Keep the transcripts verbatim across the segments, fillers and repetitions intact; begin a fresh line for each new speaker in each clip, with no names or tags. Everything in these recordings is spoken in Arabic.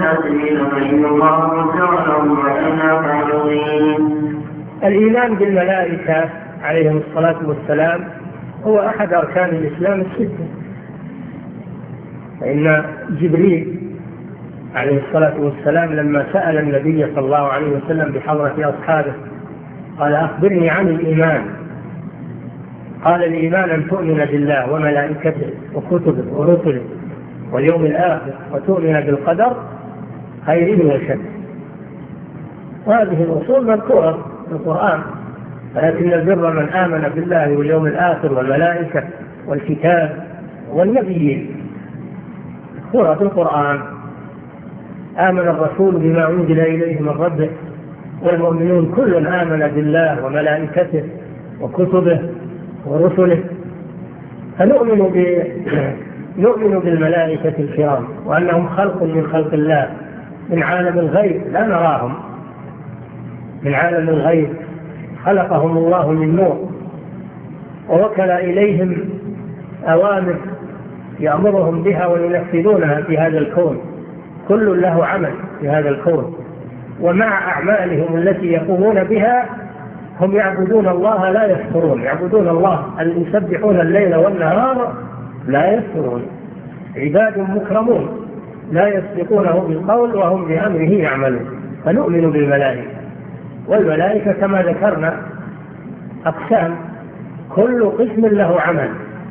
الإيمان بالملائكة عليهم الصلاة والسلام هو أحد أركان الإسلام الستة. فإن جبريل عليه الصلاة والسلام لما سأل النبي صلى الله عليه وسلم بحضرة أصحابه قال أخبرني عن الإيمان، قال الإيمان أن تؤمن بالله وملائكته وكتبه ورسله واليوم الآخر وتؤمن بالقدر خيره وشره. وهذه الأصول مذكورة في القرآن، ولكن البر من آمن بالله واليوم الآخر والملائكة والكتاب والنبيين. سورة القرآن آمن الرسول بما أنزل إليه من ربه والمؤمنون كل آمن بالله وملائكته وكتبه ورسله. فنؤمن ب... نؤمن بالملائكة الكرام وأنهم خلق من خلق الله من عالم الغيب لا نراهم، من عالم الغيب خلقهم الله من نور ووكل إليهم أوامر يأمرهم بها وينفذونها في هذا الكون، كل له عمل في هذا الكون، ومع أعمالهم التي يقومون بها هم يعبدون الله لا يفترون، يعبدون الله يسبحون الليل والنهار لا يفترون، عباد مكرمون لا يسبقونه بالقول وهم بأمره يعملون. فنؤمن بالملائكة، والملائكة كما ذكرنا أقسام، كل قسم له عمل،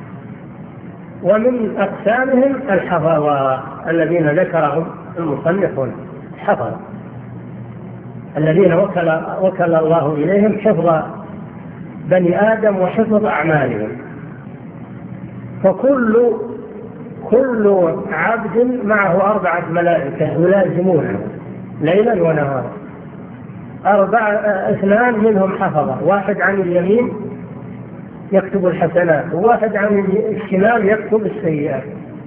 ومن أقسامهم الحفظة الذين ذكرهم المصنفون، حفظ الذين وكل, وكل الله إليهم حفظ بني آدم وحفظ أعمالهم. فكل كل عبد معه أربعة ملائكة يلازمونه ليلا ونهارا، أربعة اثنان منهم حفظة، واحد عن اليمين يكتب الحسنات وواحد عن الشمال يكتب السيئات،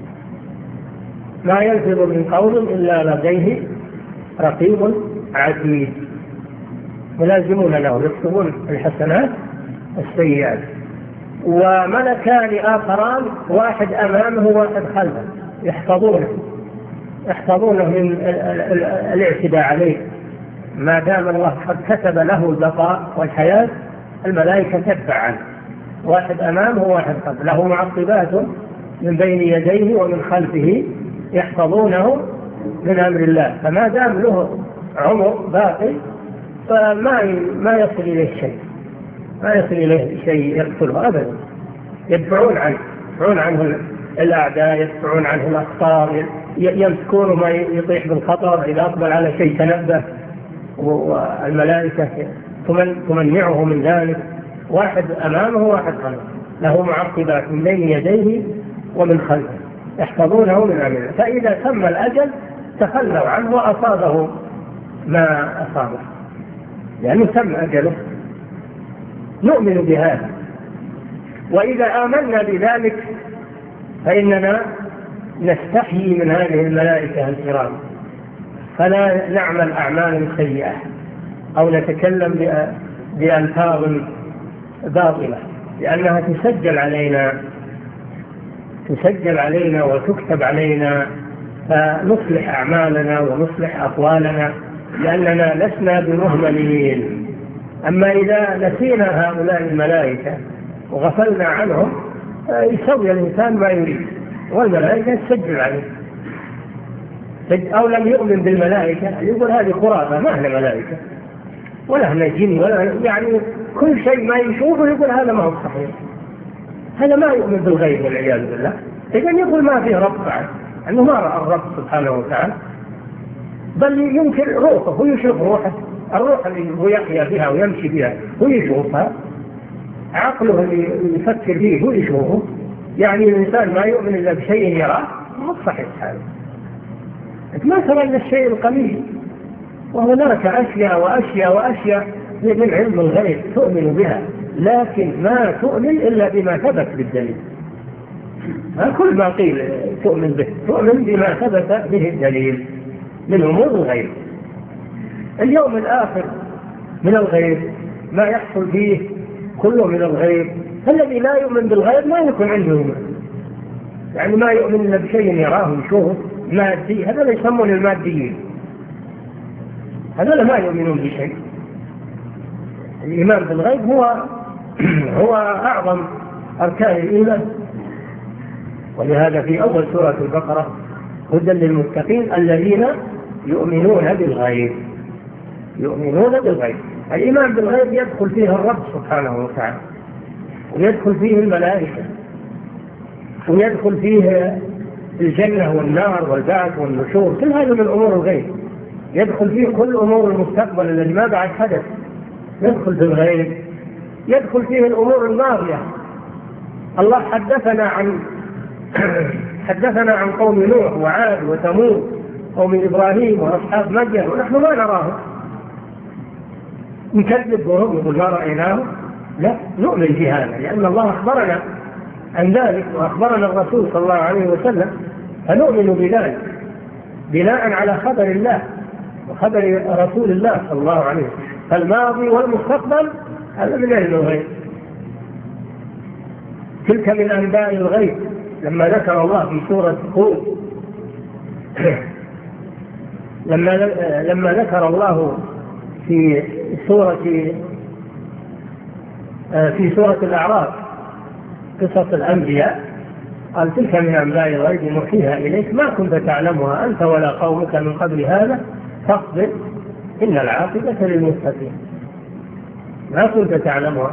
ما يلفظ من قول إلا لديه رقيب عتيد، ملازمون له يكتبون الحسنات السيئات. وملكان آخران واحد أمامه وواحد خلفه يحفظونه يحفظونه من الاعتداء عليه، ما دام الله قد كتب له البقاء والحياة الملائكة تتبع عنه، واحد أمامه وواحد خلفه، له معقبات من بين يديه ومن خلفه يحفظونه من أمر الله، فما دام له عمر باقي فما ما يصل إليه شيء، ما يصل إليه شيء يقتله أبدا. يدفعون عنه يدفعون عنه الأعداء، يدفعون عنه الأخطار، يمسكون ما يطيح بالخطر، إذا أقبل على شيء تنبه، والملائكة تمنعه من ذلك، واحد أمامه وواحد خلفه، له معقبات من بين يديه ومن خلفه يحفظونه من أمره، فإذا تم الأجل تخلوا عنه وأصابه ما أصابه لأنه تم أجله. نؤمن بهذا، وإذا آمنا بذلك فإننا نستحيي من هذه الملائكة الكرام، فلا نعمل أعمال سيئة أو نتكلم بألفاظ باطلة، لأنها تسجل علينا تسجل علينا وتكتب علينا، فنصلح أعمالنا ونصلح أقوالنا لأننا لسنا بمهملين. أما إذا نسينا هؤلاء الملائكة وغفلنا عنهم يسوي الإنسان ما يريد، والملائكة تسجل عليه. أو لم يؤمن بالملائكة يقول هذه خرافة، ما هي ملائكة ولا هنا جن ولا، يعني كل شيء ما يشوفه يقول هذا ما هو صحيح، هذا ما يؤمن بالغيب والعياذ بالله. إذن يقول ما فيه رب بعد، أنه ما رأى الرب سبحانه وتعالى، بل ينكر روحه، هو يشوف روحه، الروح اللي هو يحيا بها ويمشي بها هو يشوفها، عقله اللي يفكر فيه هو يشوفه. يعني الإنسان ما يؤمن إلا بشيء يراه، ما صحيح هذا. ما ترى إلا الشيء القليل، وهناك أشياء وأشياء وأشياء من علم الغيب تؤمن بها، لكن ما تؤمن إلا بما ثبت بالدليل. ما كل ما قيل تؤمن به، تؤمن بما ثبت به الدليل من أمور الغيب. اليوم الآخر من الغيب، ما يحصل فيه كله من الغيب. الذي لا يؤمن بالغيب ما يكون عنده إيمان، يعني ما يؤمن إلا بشيء يراه ويشوفه مادي، هذا يسمون الماديين، هذول ما يؤمنون بشيء. الإيمان بالغيب هو هو أعظم أركان الإيمان. ولهذا في أول سورة البقرة هدى للمتقين الذين يؤمنون بالغيب. يؤمنون بالغيب، الإيمان بالغيب يدخل فيه الرب سبحانه وتعالى، ويدخل فيه الملائكة، ويدخل فيه الجنة والنار والبعث والنشور، كل هذا من أمور الغيب. يدخل فيه كل أمور المستقبل الذي ما بعد حدث، يدخل في الغيب. يدخل فيه الأمور الماضية. الله حدثنا عن حدثنا عن قوم نوح وعاد وثمود، قوم إبراهيم وأصحاب مدين، ونحن ما نراهم. نكذب بهم يقول ما رأيناه؟ لا، نؤمن بهذا لأن الله أخبرنا عن ذلك، وأخبرنا الرسول صلى الله عليه وسلم، فنؤمن بذلك بناء على خبر الله وخبر رسول الله صلى الله عليه وسلم. فالماضي والمستقبل هذا من علم الغيب. تلك من أنباء الغيب. لما ذكر الله في سورة هود لما لما ذكر الله في سورة في سورة الأعراف قصص الأنبياء قال تلك من أنباء الغيب نوحيها إليك ما كنت تعلمها أنت ولا قومك من قبل هذا فاصبر إن العاقبة للمتقين. ما كنت تعلمها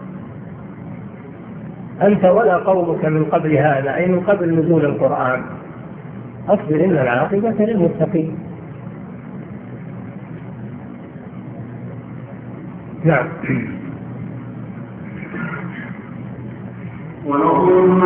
أنت ولا قومك من قبل هذا، أي من قبل نزول القرآن، أصبر إن العاقبة للمتقين. نعم.